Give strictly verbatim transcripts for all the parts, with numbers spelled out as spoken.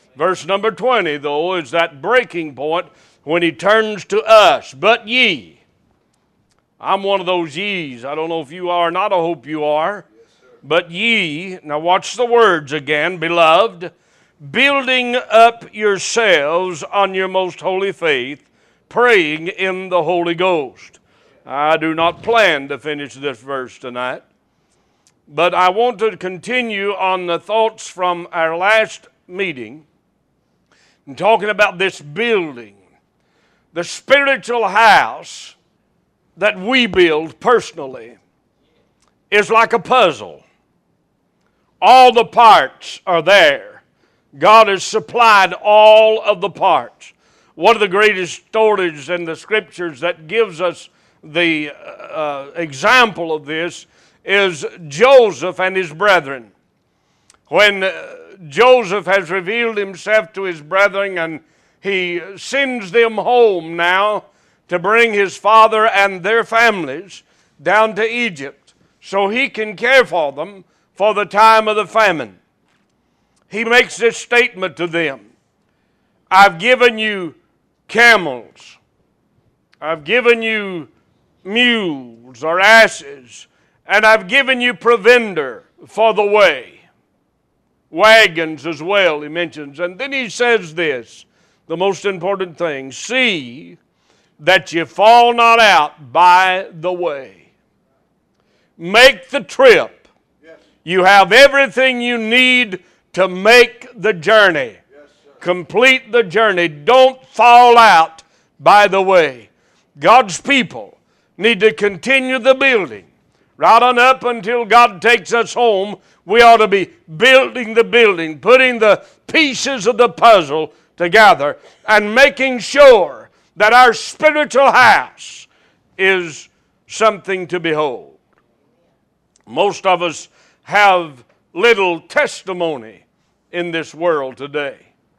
Verse number twenty, though, is that breaking point when he turns to us. But ye, I'm one of those ye's. I don't know if you are or not. I hope you are. Yes, sir. But ye, now watch the words again, beloved, building up yourselves on your most holy faith, praying in the Holy Ghost. I do not plan to finish this verse tonight, but I want to continue on the thoughts from our last meeting and talking about this building. The spiritual house that we build personally is like a puzzle. All the parts are there. God has supplied all of the parts. One of the greatest stories in the Scriptures that gives us the uh, example of this is Joseph and his brethren. When uh, Joseph has revealed himself to his brethren and he sends them home now to bring his father and their families down to Egypt so he can care for them for the time of the famine. He makes this statement to them: I've given you camels, I've given you mules or asses, and I've given you provender for the way. Wagons as well, he mentions. And then he says this, the most important thing: see that you fall not out by the way. Make the trip. Yes. You have everything you need to make the journey. Yes, sir. Complete the journey. Don't fall out by the way. God's people need to continue the building. Right on up until God takes us home, we ought to be building the building, putting the pieces of the puzzle together, and making sure that our spiritual house is something to behold. Most of us have little testimony in this world today.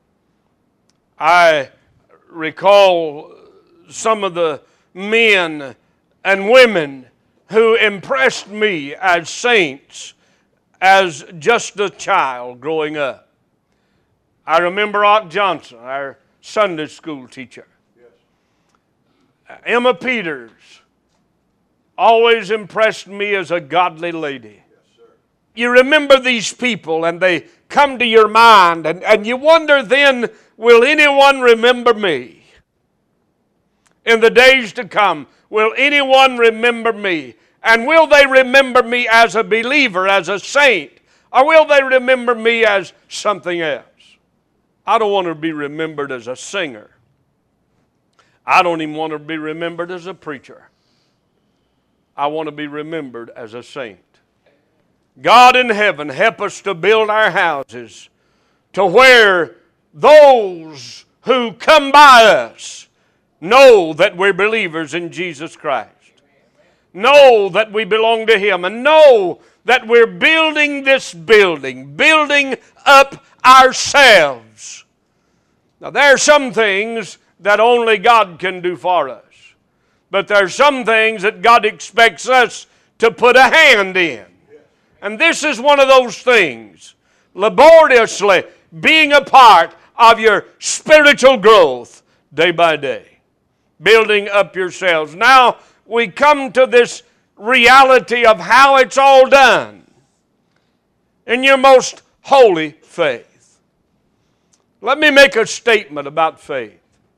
I recall some of the men and women who impressed me as saints as just a child growing up. I remember Aunt Johnson, our Sunday school teacher. Yes. Emma Peters always impressed me as a godly lady. Yes, sir. You remember these people and they come to your mind, and, and you wonder then, will anyone remember me? In the days to come, will anyone remember me? And will they remember me as a believer, as a saint? Or will they remember me as something else? I don't want to be remembered as a singer. I don't even want to be remembered as a preacher. I want to be remembered as a saint. God in heaven, help us to build our houses to where those who come by us know that we're believers in Jesus Christ. Know that we belong to Him, and know that we're building this building, building up ourselves. Now, there are some things that only God can do for us, but there are some things that God expects us to put a hand in. And this is one of those things, laboriously being a part of your spiritual growth day by day, building up yourselves. Now, we come to this reality of how it's all done in your most holy faith. Let me make a statement about faith.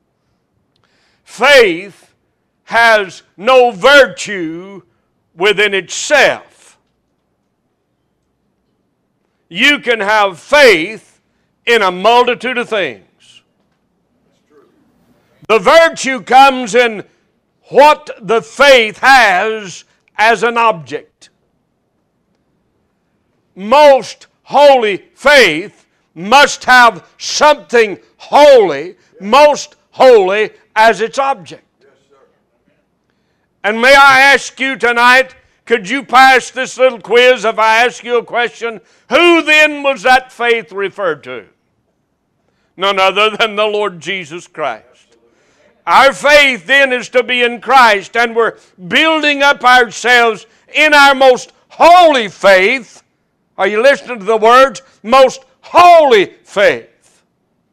Faith has no virtue within itself. You can have faith in a multitude of things. The virtue comes in what the faith has as an object. Most holy faith must have something holy, most holy, as its object. Yes, sir. And may I ask you tonight, could you pass this little quiz if I ask you a question? Who then was that faith referred to? None other than the Lord Jesus Christ. Our faith then is to be in Christ, and we're building up ourselves in our most holy faith. Are you listening to the words? Most holy faith.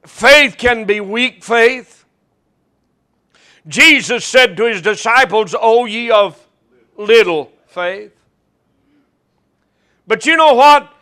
Faith can be weak faith. Jesus said to his disciples, "O ye of little faith." But you know what?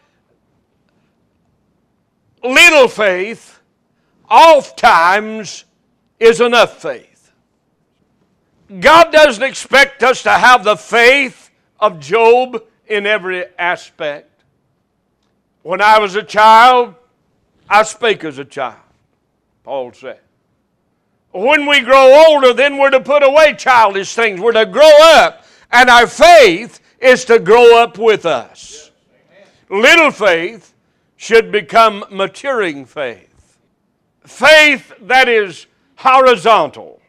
Little faith oftentimes is enough faith. God doesn't expect us to have the faith of Job in every aspect. When I was a child, I spake as a child, Paul said. When we grow older, then we're to put away childish things. We're to grow up, and our faith is to grow up with us. Little faith should become maturing faith. Faith that is horizontal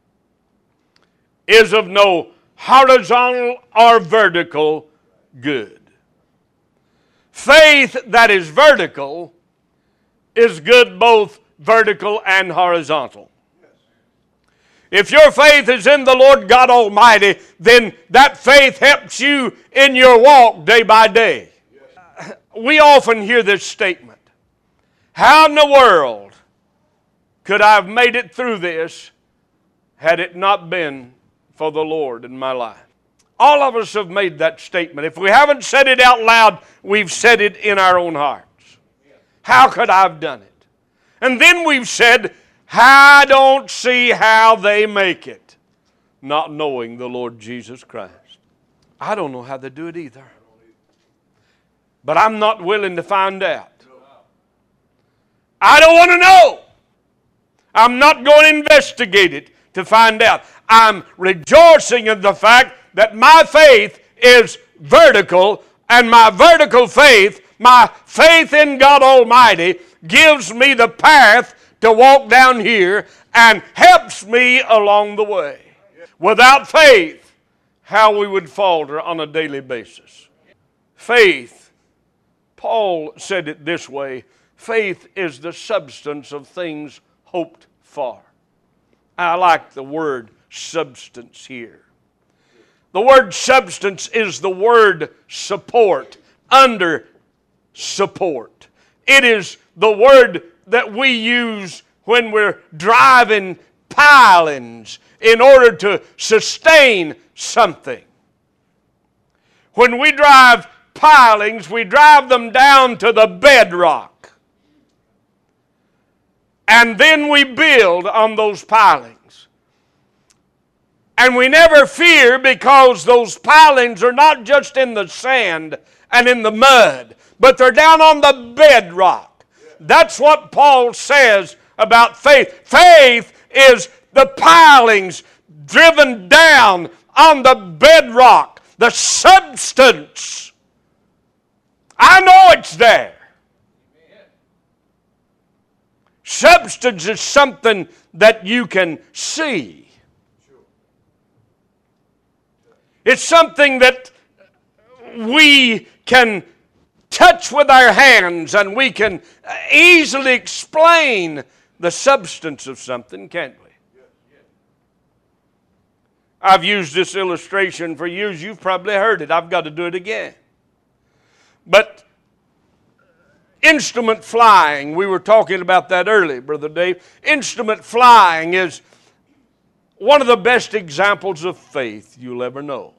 is of no horizontal or vertical good. Faith that is vertical is good both vertical and horizontal. If your faith is in the Lord God Almighty, then that faith helps you in your walk day by day. We often hear this statement, "How in the world could I have made it through this had it not been for the Lord in my life?" All of us have made that statement. If we haven't said it out loud, we've said it in our own hearts. How could I have done it? And then we've said, "I don't see how they make it," not knowing the Lord Jesus Christ. I don't know how they do it either. But I'm not willing to find out. I don't want to know. I'm not going to investigate it to find out. I'm rejoicing in the fact that my faith is vertical, and my vertical faith, my faith in God Almighty, gives me the path to walk down here and helps me along the way. Without faith, how we would falter on a daily basis. Faith, Paul said it this way, faith is the substance of things hoped for. I like the word substance here. The word substance is the word support, under support. It is the word that we use when we're driving pilings in order to sustain something. When we drive pilings, we drive them down to the bedrock. And then we build on those pilings. And we never fear, because those pilings are not just in the sand and in the mud, but they're down on the bedrock. That's what Paul says about faith. Faith is the pilings driven down on the bedrock, the substance. I know it's there. Substance is something that you can see. It's something that we can touch with our hands, and we can easily explain the substance of something, can't we? I've used this illustration for years. You've probably heard it. I've got to do it again. But instrument flying, we were talking about that earlier, Brother Dave. Instrument flying is one of the best examples of faith you'll ever know.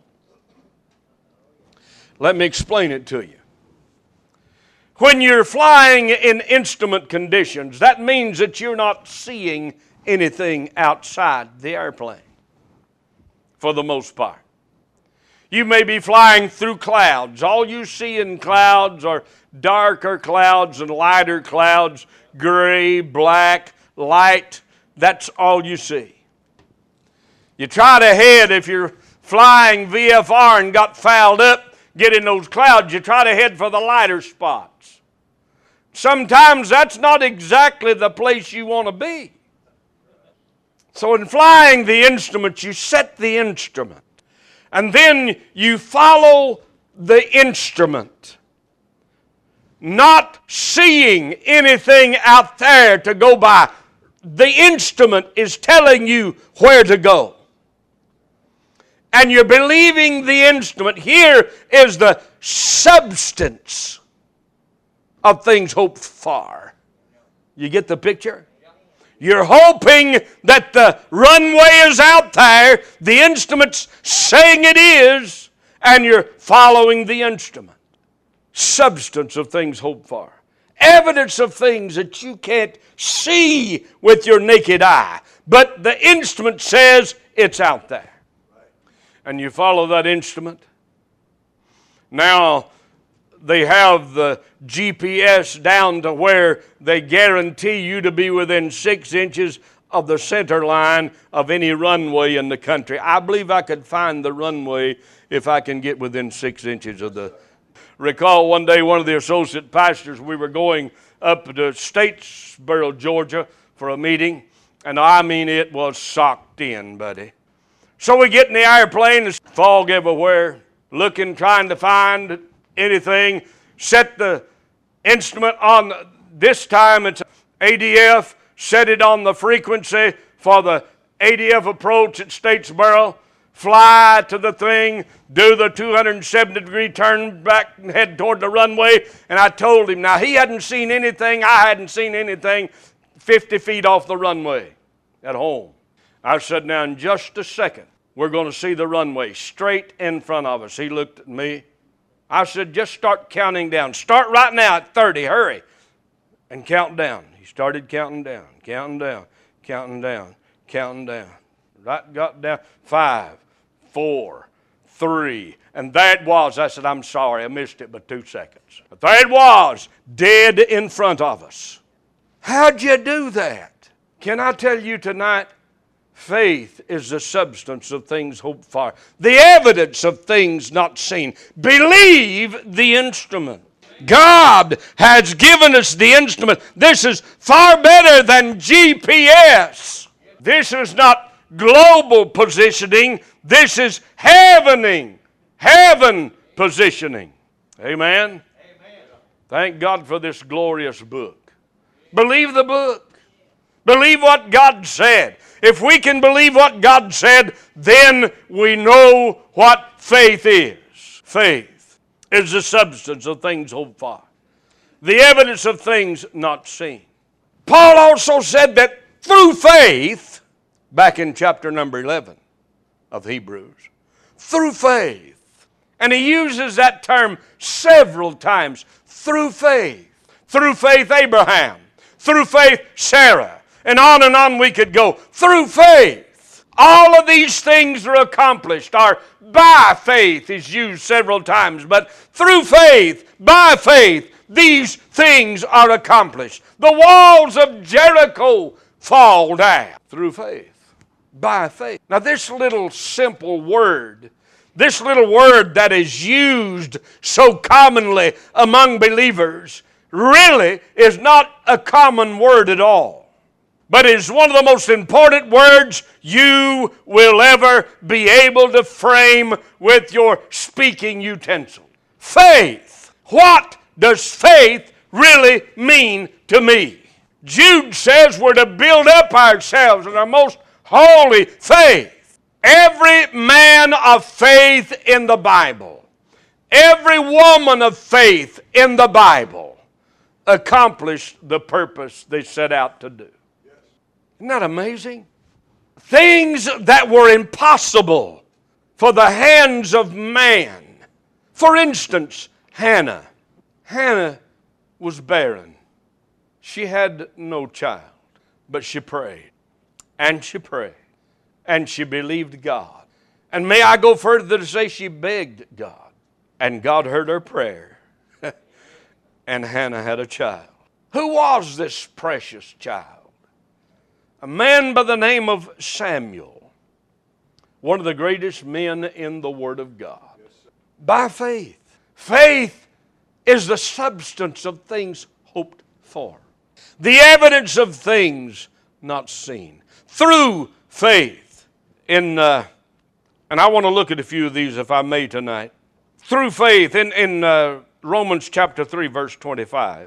Let me explain it to you. When you're flying in instrument conditions, that means that you're not seeing anything outside the airplane, for the most part. You may be flying through clouds. All you see in clouds are darker clouds and lighter clouds, gray, black, light. That's all you see. You try to head, if you're flying V F R and got fouled up, get in those clouds, you try to head for the lighter spots. Sometimes that's not exactly the place you want to be. So in flying the instrument, you set the instrument. And then you follow the instrument, not seeing anything out there to go by. The instrument is telling you where to go. And you're believing the instrument. Here is the substance of things hoped for. You get the picture? You're hoping that the runway is out there, the instrument's saying it is, and you're following the instrument. Substance of things hoped for. Evidence of things that you can't see with your naked eye, but the instrument says it's out there. And you follow that instrument. Now, they have the G P S down to where they guarantee you to be within six inches of the center line of any runway in the country. I believe I could find the runway if I can get within six inches of the... Recall one day one of the associate pastors, we were going up to Statesboro, Georgia for a meeting, and I mean it was socked in, buddy. So we get in the airplane, there's fog everywhere, looking, trying to find anything, set the instrument on, this time it's A D F, set it on the frequency for the A D F approach at Statesboro, fly to the thing, do the two hundred seventy degree turn back and head toward the runway. And I told him, now he hadn't seen anything, I hadn't seen anything fifty feet off the runway at home. I said, now in just a second, we're going to see the runway straight in front of us. He looked at me. I said, just start counting down. Start right now at thirty, hurry. And count down. He started counting down, counting down, counting down, counting down. Right, got down, five, four, three. And there it was. I said, I'm sorry, I missed it by two seconds. But there it was, dead in front of us. How'd you do that? Can I tell you tonight, faith is the substance of things hoped for, the evidence of things not seen. Believe the instrument. God has given us the instrument. This is far better than G P S. This is not global positioning. This is heavening, heaven positioning. Amen? Amen. Thank God for this glorious book. Believe the book. Believe what God said. If we can believe what God said, then we know what faith is. Faith is the substance of things hoped for, the evidence of things not seen. Paul also said that through faith, back in chapter number eleven of Hebrews, through faith, and he uses that term several times, through faith. Through faith, Abraham. Through faith, Sarah. And on and on we could go. Through faith. All of these things are accomplished. Our by faith is used several times. But through faith, by faith, these things are accomplished. The walls of Jericho fall down. Through faith. By faith. Now this little simple word, this little word that is used so commonly among believers, really is not a common word at all, but is one of the most important words you will ever be able to frame with your speaking utensil. Faith. What does faith really mean to me? Jude says we're to build up ourselves in our most holy faith. Every man of faith in the Bible, every woman of faith in the Bible, accomplished the purpose they set out to do. Isn't that amazing? Things that were impossible for the hands of man. For instance, Hannah. Hannah was barren. She had no child, but she prayed, and she prayed, and she believed God. And may I go further to say she begged God, and God heard her prayer. And Hannah had a child. Who was this precious child? A man by the name of Samuel, one of the greatest men in the Word of God. By faith. Faith is the substance of things hoped for, the evidence of things not seen. Through faith. In, uh, and I want to look at a few of these if I may tonight. Through faith in, in uh, Romans chapter three, verse twenty-five.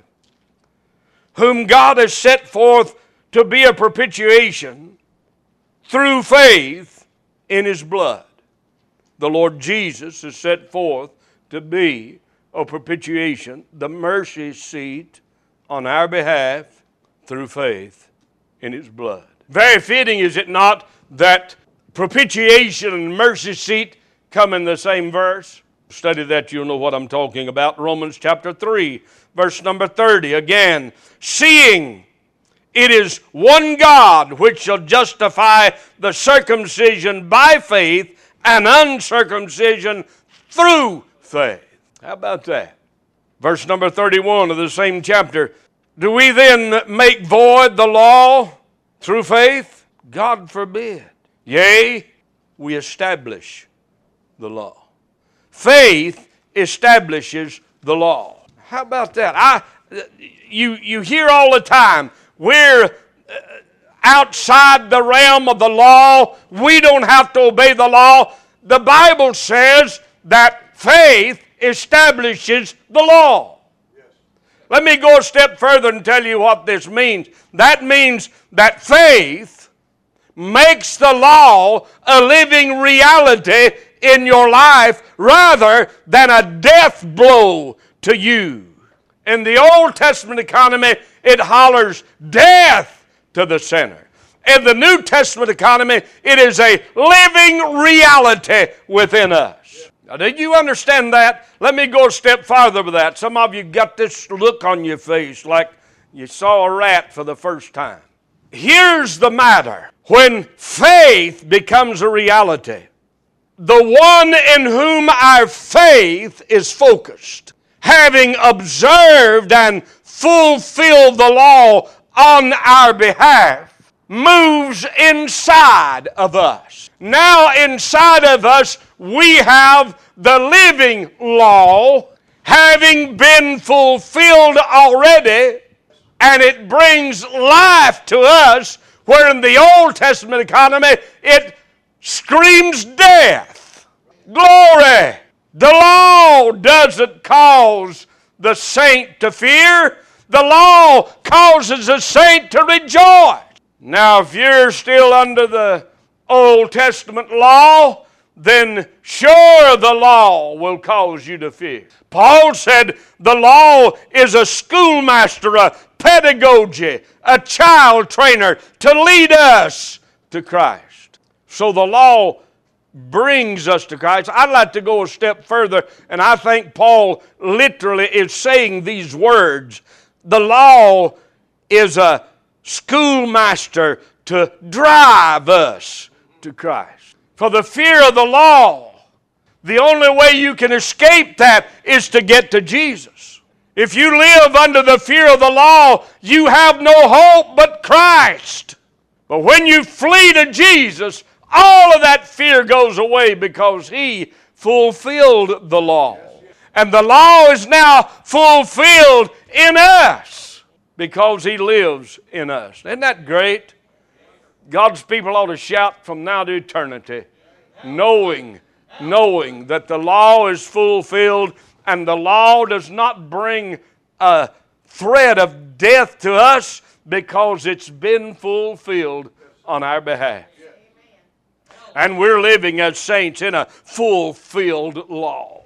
Whom God has set forth to be a propitiation through faith in His blood. The Lord Jesus is set forth to be a propitiation, the mercy seat on our behalf through faith in His blood. Very fitting, is it not, that propitiation and mercy seat come in the same verse? Study that, you'll know what I'm talking about. Romans chapter three, verse number thirty. Again, seeing it is one God which shall justify the circumcision by faith and uncircumcision through faith. How about that? Verse number thirty-one of the same chapter. Do we then make void the law through faith? God forbid. Yea, we establish the law. Faith establishes the law. How about that? I, you, you hear all the time, we're outside the realm of the law. We don't have to obey the law. The Bible says that faith establishes the law. Yes. Let me go a step further and tell you what this means. That means that faith makes the law a living reality in your life rather than a death blow to you. In the Old Testament economy, it hollers death to the sinner. In the New Testament economy, it is a living reality within us. Now, did you understand that? Let me go a step farther with that. Some of you got this look on your face like you saw a rat for the first time. Here's the matter. When faith becomes a reality, the one in whom our faith is focused, having observed and fulfilled the law on our behalf, moves inside of us. Now inside of us we have the living law having been fulfilled already, and it brings life to us, where in the Old Testament economy it screams death. Glory! The law doesn't cause the saint to fear. The law causes the saint to rejoice. Now, if you're still under the Old Testament law, then sure the law will cause you to fear. Paul said the law is a schoolmaster, a pedagogy, a child trainer to lead us to Christ. So the law brings us to Christ. I'd like to go a step further, and I think Paul literally is saying these words. The law is a schoolmaster to drive us to Christ. For the fear of the law, the only way you can escape that is to get to Jesus. If you live under the fear of the law, you have no hope but Christ. But when you flee to Jesus, all of that fear goes away because He fulfilled the law. And the law is now fulfilled in us because He lives in us. Isn't that great? God's people ought to shout from now to eternity, knowing, knowing that the law is fulfilled, and the law does not bring a threat of death to us because it's been fulfilled on our behalf. And we're living as saints in a fulfilled law.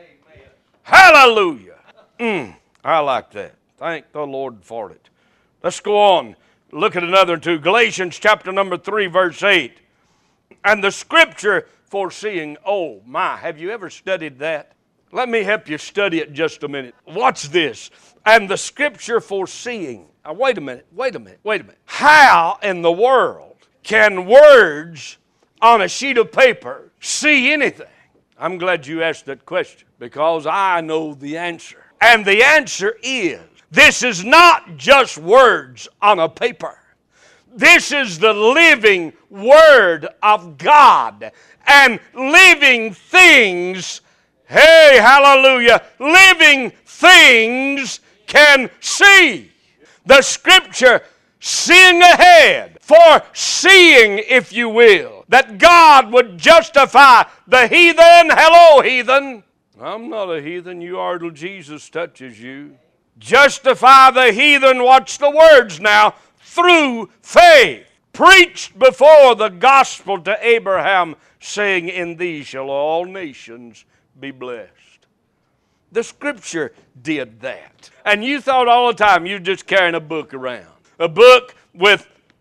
Hallelujah! Mm, I like that. Thank the Lord for it. Let's go on. Look at another two. Galatians chapter number three, verse eight. And the scripture foreseeing, oh my, have you ever studied that? Let me help you study it just a minute. Watch this. And the scripture foreseeing. Now, wait a minute, wait a minute, wait a minute. How in the world can words on a sheet of paper see anything? I'm glad you asked that question because I know the answer. And the answer is, this is not just words on a paper. This is the living Word of God. And living things, hey, hallelujah, living things can see. The Scripture seeing ahead, foreseeing, if you will, that God would justify the heathen. Hello, heathen. I'm not a heathen. You are till Jesus touches you. Justify the heathen, watch the words now, through faith, preached before the gospel to Abraham, saying, in thee shall all nations be blessed. The Scripture did that. And you thought all the time you were just carrying a book around. A book with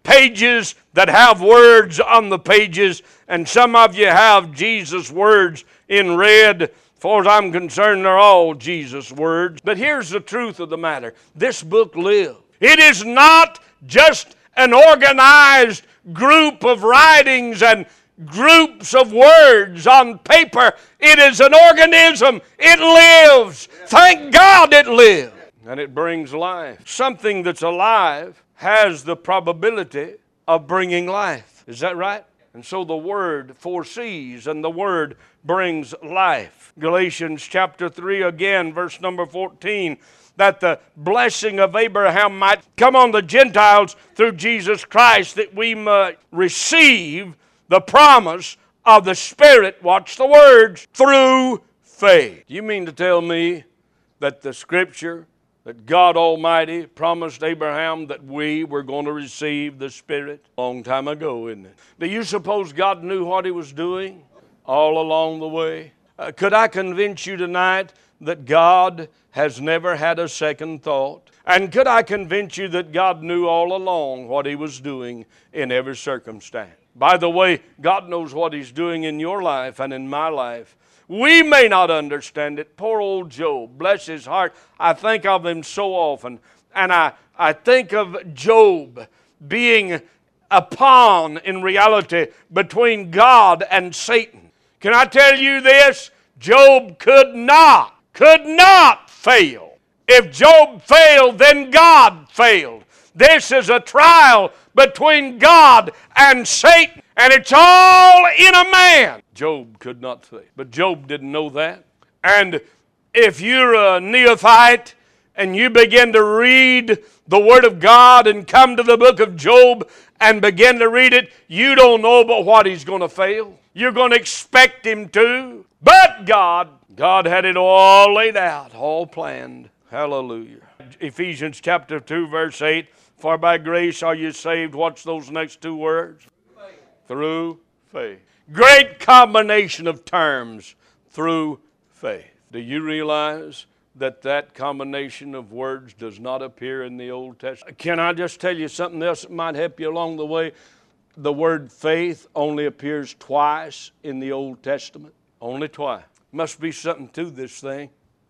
pages that have words on the pages, and some of you have Jesus' words in red. As far as I'm concerned, they're all Jesus' words. But here's the truth of the matter. This book lives. It is not just an organized group of writings and groups of words on paper. It is an organism. It lives. Thank God it lives. And it brings life. Something that's alive has the probability of bringing life. Is that right? And so the Word foresees, and the Word brings life. Galatians chapter three again, verse number fourteen, that the blessing of Abraham might come on the Gentiles through Jesus Christ, that we might receive the promise of the Spirit, watch the words, through faith. You mean to tell me that the Scripture, that God Almighty promised Abraham that we were going to receive the Spirit a long time ago, isn't it? Do you suppose God knew what He was doing all along the way? Uh, could I convince you tonight that God has never had a second thought? And could I convince you that God knew all along what He was doing in every circumstance? By the way, God knows what He's doing in your life and in my life. We may not understand it. Poor old Job, bless his heart. I think of him so often. And I, I think of Job being a pawn in reality between God and Satan. Can I tell you this? Job could not, could not fail. If Job failed, then God failed. This is a trial between God and Satan, and it's all in a man. Job could not fail. But Job didn't know that. And if you're a neophyte and you begin to read the Word of God and come to the book of Job and begin to read it, you don't know about what he's going to fail. You're going to expect him to. But God, God had it all laid out, all planned. Hallelujah. Ephesians chapter two, verse eight, for by grace are you saved. What's those next two words? Faith. Through faith. Great combination of terms, through faith. Do you realize that that combination of words does not appear in the Old Testament? Can I just tell you something else that might help you along the way? The word faith only appears twice in the Old Testament. Only twice. Must be something to this thing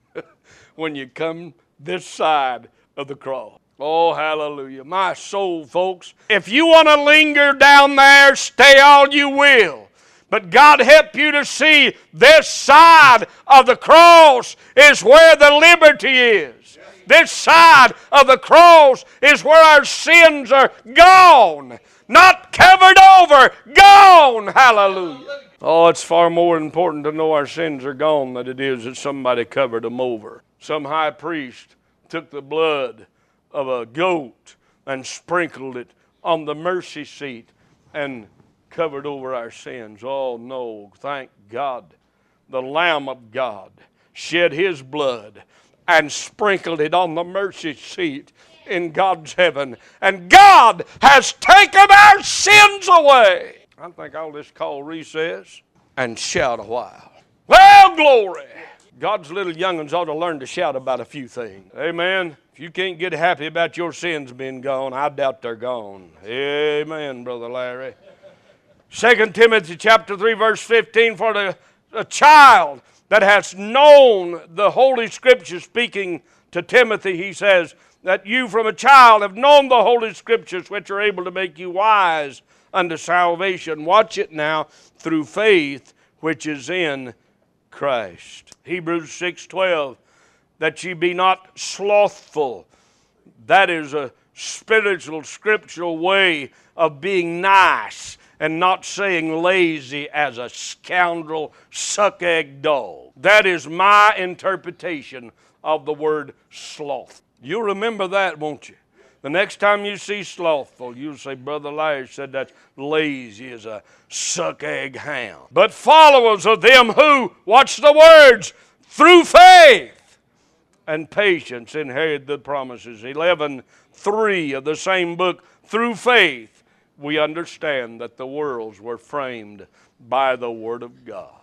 when you come this side of the cross. Oh, hallelujah. My soul, folks. If you want to linger down there, stay all you will. But God help you to see this side of the cross is where the liberty is. This side of the cross is where our sins are gone. Not covered over, gone. Hallelujah. Oh, it's far more important to know our sins are gone than it is that somebody covered them over. Some high priest took the blood of a goat and sprinkled it on the mercy seat and covered over our sins. Oh no, thank God. The Lamb of God shed His blood and sprinkled it on the mercy seat in God's heaven. And God has taken our sins away. I think I'll just call recess and shout a while. Well, glory. God's little young'uns ought to learn to shout about a few things. Amen. If you can't get happy about your sins being gone, I doubt they're gone. Amen, Brother Larry. Second Timothy chapter three, verse fifteen, for the, the child that has known the Holy Scripture, speaking to Timothy, he says, that you from a child have known the Holy Scriptures, which are able to make you wise unto salvation. Watch it now, through faith which is in Christ. Hebrews six twelve, that ye be not slothful. That is a spiritual, scriptural way of being nice and not saying lazy as a scoundrel, suck-egg dog. That is my interpretation of the word sloth. You'll remember that, won't you? The next time you see slothful, you'll say, Brother Larry said that's lazy as a suck-egg hound. But followers of them who, watch the words, through faith and patience inherit the promises. eleven three of the same book, through faith we understand that the worlds were framed by the Word of God.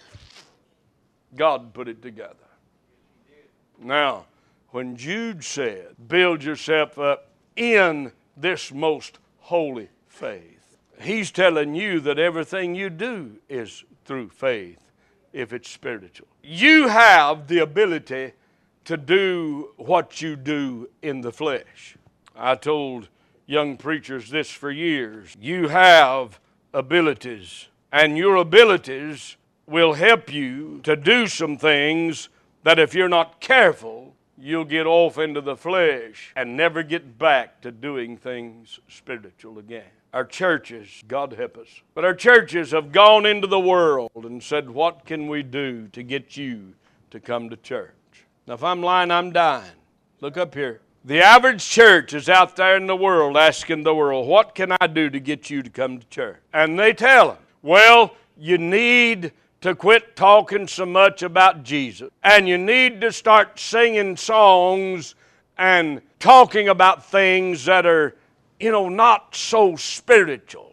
God put it together. Now, when Jude said, build yourself up in this most holy faith. He's telling you that everything you do is through faith if it's spiritual. You have the ability to do what you do in the flesh. I told young preachers this for years. You have abilities, and your abilities will help you to do some things that if you're not careful, you'll get off into the flesh and never get back to doing things spiritual again. Our churches, God help us, but our churches have gone into the world and said, what can we do to get you to come to church? Now, if I'm lying, I'm dying. Look up here. The average church is out there in the world asking the world, what can I do to get you to come to church? And they tell them, well, you need to quit talking so much about Jesus. And you need to start singing songs and talking about things that are, you know, not so spiritual.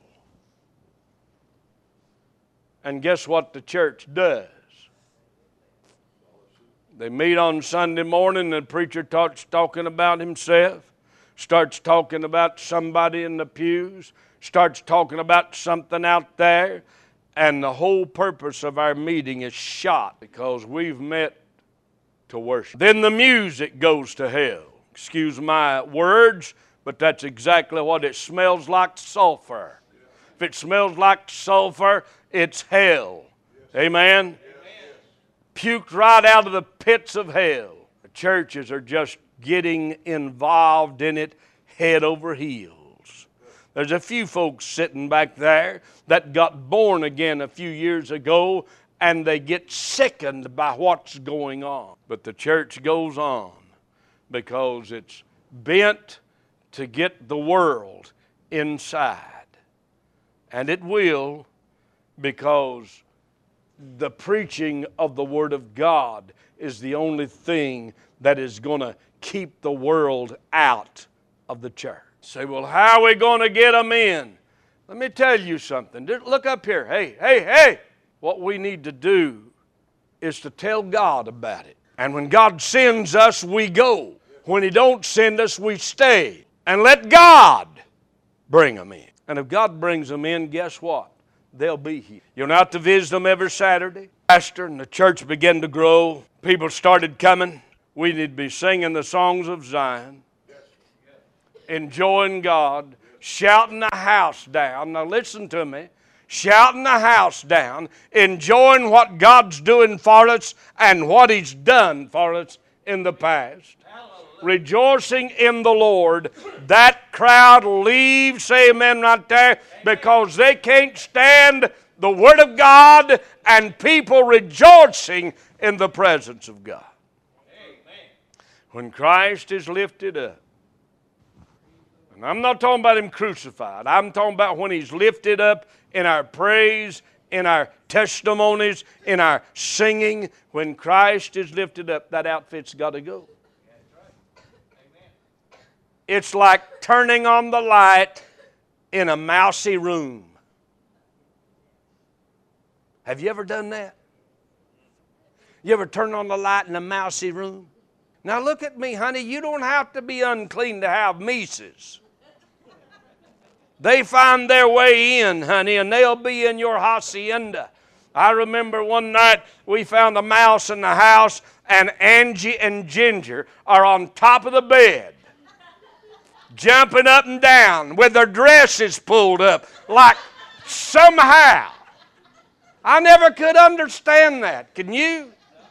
And guess what the church does? They meet on Sunday morning, and the preacher starts talking about himself, starts talking about somebody in the pews, starts talking about something out there, and the whole purpose of our meeting is shot because we've met to worship. Then the music goes to hell. Excuse my words, but that's exactly what it smells like, sulfur. If it smells like sulfur, it's hell. Amen? Puked right out of the pits of hell. The churches are just getting involved in it head over heels. There's a few folks sitting back there that got born again a few years ago, and they get sickened by what's going on. But the church goes on because it's bent to get the world inside. And it will, because the preaching of the Word of God is the only thing that is going to keep the world out of the church. Say, well, how are we going to get them in? Let me tell you something. Look up here. Hey, hey, hey. What we need to do is to tell God about it. And when God sends us, we go. When He don't send us, we stay. And let God bring them in. And if God brings them in, guess what? They'll be here. You're not to visit them every Saturday. Pastor, and the church began to grow. People started coming. We need to be singing the songs of Zion, enjoying God, shouting the house down. Now listen to me. Shouting the house down, enjoying what God's doing for us and what He's done for us in the past. Rejoicing in the Lord. That crowd leaves, say amen right there, because they can't stand the Word of God and people rejoicing in the presence of God. Amen. When Christ is lifted up, and I'm not talking about Him crucified, I'm talking about when He's lifted up in our praise, in our testimonies, in our singing. When Christ is lifted up, that outfit's got to go. It's like turning on the light in a mousy room. Have you ever done that? You ever turn on the light in a mousy room? Now look at me, honey. You don't have to be unclean to have Mises. They find their way in, honey, and they'll be in your hacienda. I remember one night we found a mouse in the house, and Angie and Ginger are on top of the bed, jumping up and down with their dresses pulled up, like somehow. I never could understand that. Can you?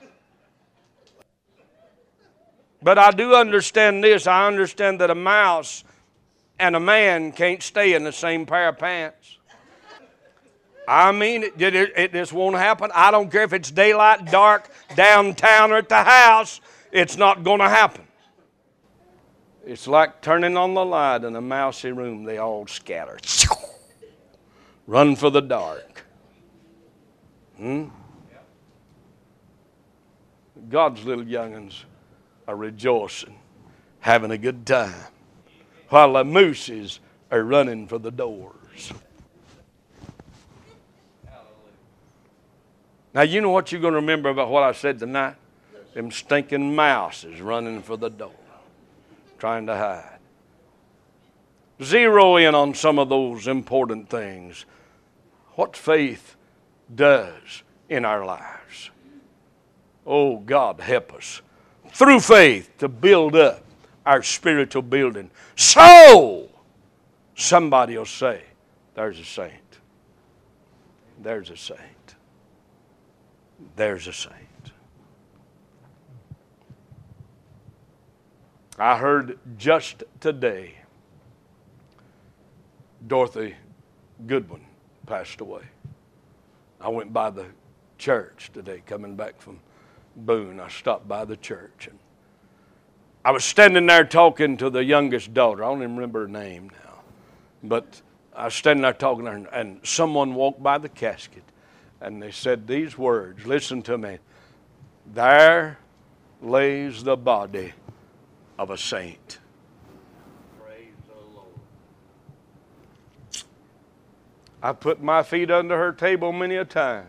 But I do understand this. I understand that a mouse and a man can't stay in the same pair of pants. I mean, it, it, it just won't happen. I don't care if it's daylight, dark, downtown, or at the house. It's not going to happen. It's like turning on the light in a mousy room. They all scatter. Run for the dark. Hmm? God's little young'uns are rejoicing, having a good time, while the mooses are running for the doors. Now, you know what you're going to remember about what I said tonight? Them stinking mouses running for the door, trying to hide. Zero in on some of those important things. What faith does in our lives. Oh, God, help us through faith to build up our spiritual building. So, somebody will say, there's a saint. There's a saint. There's a saint. I heard just today Dorothy Goodwin passed away. I went by the church today coming back from Boone. I stopped by the church and I was standing there talking to the youngest daughter. I don't even remember her name now. But I was standing there talking to her, and someone walked by the casket and they said these words. Listen to me. There lays the body of a saint. Praise the Lord. I put my feet under her table many a time.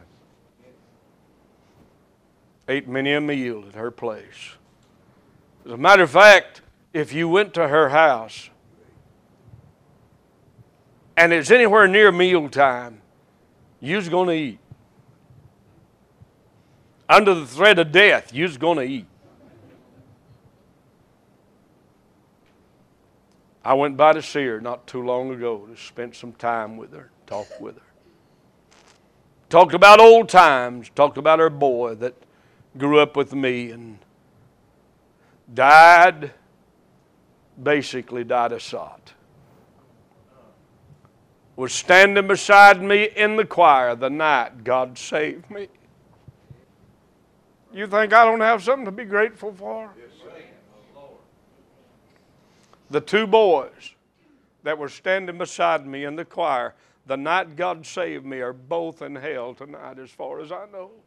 Ate many a meal at her place. As a matter of fact, if you went to her house and it's anywhere near mealtime, you's going to eat. Under the threat of death, you's going to eat. I went by to see her not too long ago to spend some time with her, talked with her. Talked about old times, talked about her boy that grew up with me and died, basically died of sot. Was standing beside me in the choir the night God saved me. You think I don't have something to be grateful for? Yes, sir. The two boys that were standing beside me in the choir the night God saved me are both in hell tonight as far as I know.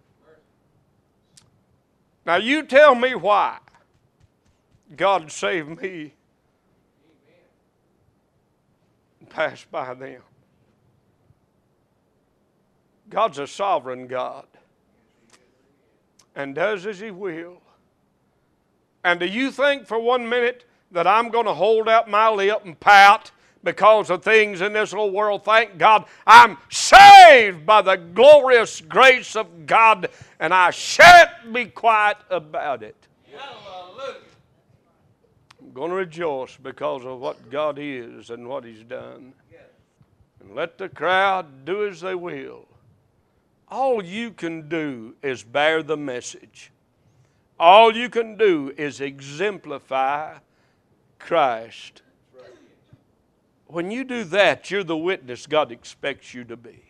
Now you tell me why God saved me and passed by them. God's a sovereign God and does as He will. And do you think for one minute that I'm going to hold out my lip and pout because of things in this little world? Thank God I'm saved by the glorious grace of God, and I shan't be quiet about it. Hallelujah. I'm going to rejoice because of what God is and what He's done. And let the crowd do as they will. All you can do is bear the message. All you can do is exemplify Christ. When you do that, you're the witness God expects you to be.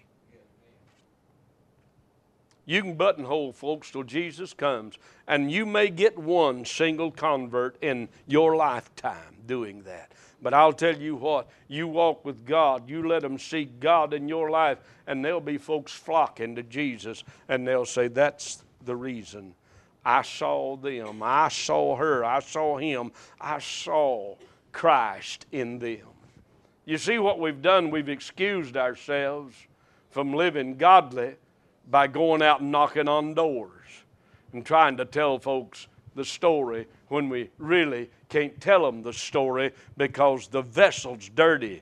You can buttonhole folks till Jesus comes, and you may get one single convert in your lifetime doing that. But I'll tell you what, you walk with God, you let them see God in your life, and there'll be folks flocking to Jesus, and they'll say, that's the reason. I saw them, I saw her, I saw him, I saw Christ in them. You see what we've done? We've excused ourselves from living godly by going out and knocking on doors and trying to tell folks the story when we really can't tell them the story because the vessel's dirty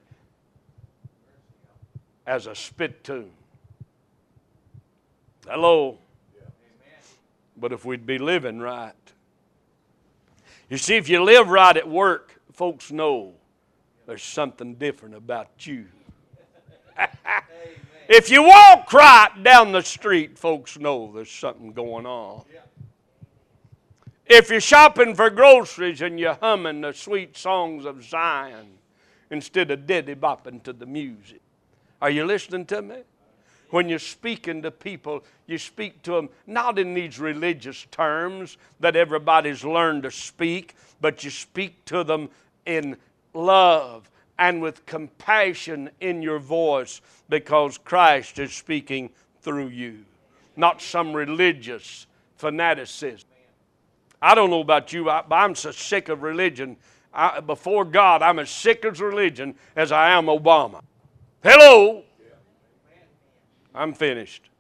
as a spittoon. Hello? But if we'd be living right. You see, if you live right at work, folks know there's something different about you. If you walk right down the street, folks know there's something going on. If you're shopping for groceries and you're humming the sweet songs of Zion instead of diddy-bopping to the music. Are you listening to me? When you're speaking to people, you speak to them not in these religious terms that everybody's learned to speak, but you speak to them in love and with compassion in your voice because Christ is speaking through you, not some religious fanaticism. I don't know about you, but I'm so sick of religion. I, before God, I'm as sick of religion as I am Obama. Hello? I'm finished.